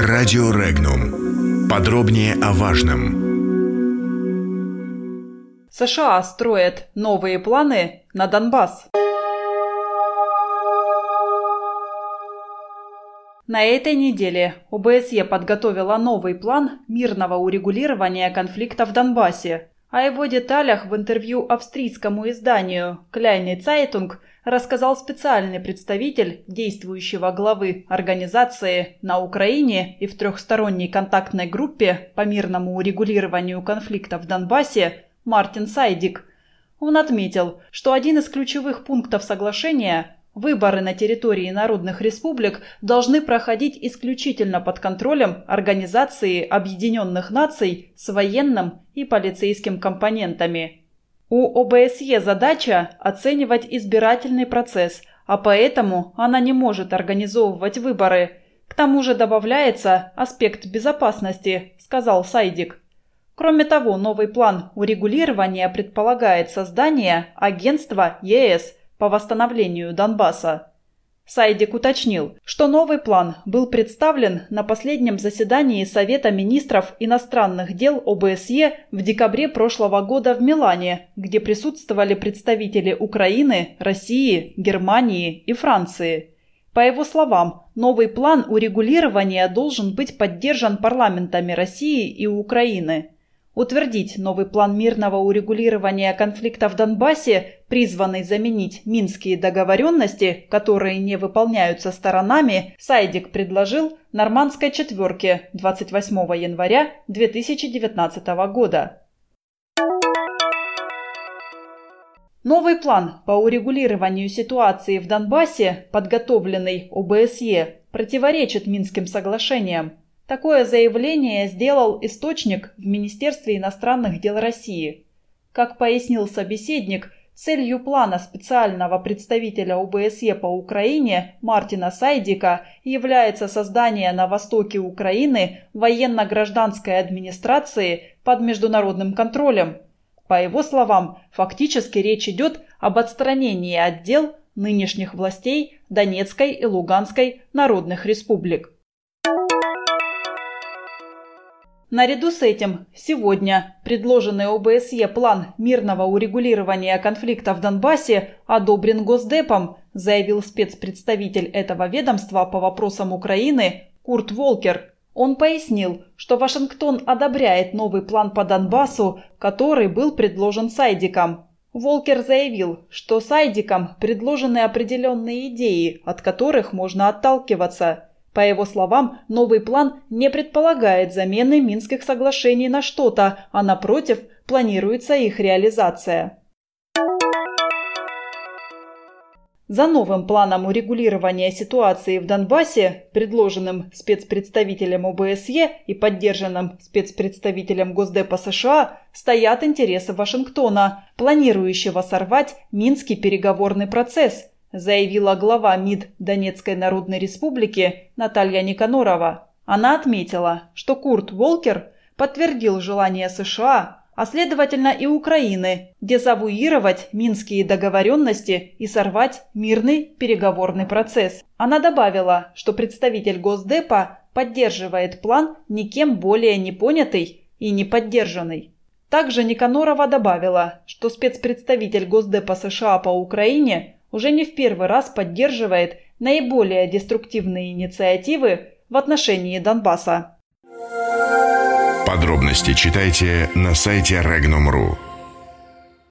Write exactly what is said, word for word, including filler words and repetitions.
Радио Регнум. Подробнее о важном. США строят новые планы на Донбасс. На этой неделе ОБСЕ подготовила новый план мирного урегулирования конфликта в Донбассе. О его деталях в интервью австрийскому изданию Kleine Zeitung рассказал специальный представитель действующего главы организации на Украине и в трехсторонней контактной группе по мирному урегулированию конфликта в Донбассе Мартин Сайдик. Он отметил, что один из ключевых пунктов соглашения – выборы на территории народных республик должны проходить исключительно под контролем Организации Объединенных Наций с военным и полицейским компонентами. У ОБСЕ задача оценивать избирательный процесс, а поэтому она не может организовывать выборы. К тому же добавляется аспект безопасности, сказал Сайдик. Кроме того, новый план урегулирования предполагает создание агентства ЕС по восстановлению Донбасса. Сайдик уточнил, что новый план был представлен на последнем заседании Совета министров иностранных дел ОБСЕ в декабре прошлого года в Милане, где присутствовали представители Украины, России, Германии и Франции. По его словам, новый план урегулирования должен быть поддержан парламентами России и Украины. Утвердить новый план мирного урегулирования конфликта в Донбассе, призванный заменить минские договоренности, которые не выполняются сторонами, Сайдик предложил Нормандской четверке двадцать восьмого января две тысячи девятнадцатого года. Новый план по урегулированию ситуации в Донбассе, подготовленный ОБСЕ, противоречит Минским соглашениям. Такое заявление сделал источник в Министерстве иностранных дел России. Как пояснил собеседник, целью плана специального представителя ОБСЕ по Украине Мартина Сайдика является создание на востоке Украины военно-гражданской администрации под международным контролем. По его словам, фактически речь идет об отстранении от дел нынешних властей Донецкой и Луганской народных республик. Наряду с этим, сегодня предложенный ОБСЕ план мирного урегулирования конфликта в Донбассе одобрен Госдепом, заявил спецпредставитель этого ведомства по вопросам Украины Курт Волкер. Он пояснил, что Вашингтон одобряет новый план по Донбассу, который был предложен Сайдиком. Волкер заявил, что Сайдиком предложены определенные идеи, от которых можно отталкиваться. По его словам, новый план не предполагает замены Минских соглашений на что-то, а напротив, планируется их реализация. За новым планом урегулирования ситуации в Донбассе, предложенным спецпредставителем ОБСЕ и поддержанным спецпредставителем Госдепа США, стоят интересы Вашингтона, планирующего сорвать Минский переговорный процесс, заявила глава МИД Донецкой Народной Республики Наталья Никанорова. Она отметила, что Курт Волкер подтвердил желание США, а следовательно и Украины, дезавуировать минские договоренности и сорвать мирный переговорный процесс. Она добавила, что представитель Госдепа поддерживает план никем более не понятый и не поддержанный. Также Никанорова добавила, что спецпредставитель Госдепа США по Украине уже не в первый раз поддерживает наиболее деструктивные инициативы в отношении Донбасса. Подробности читайте на сайте регнум точка ру.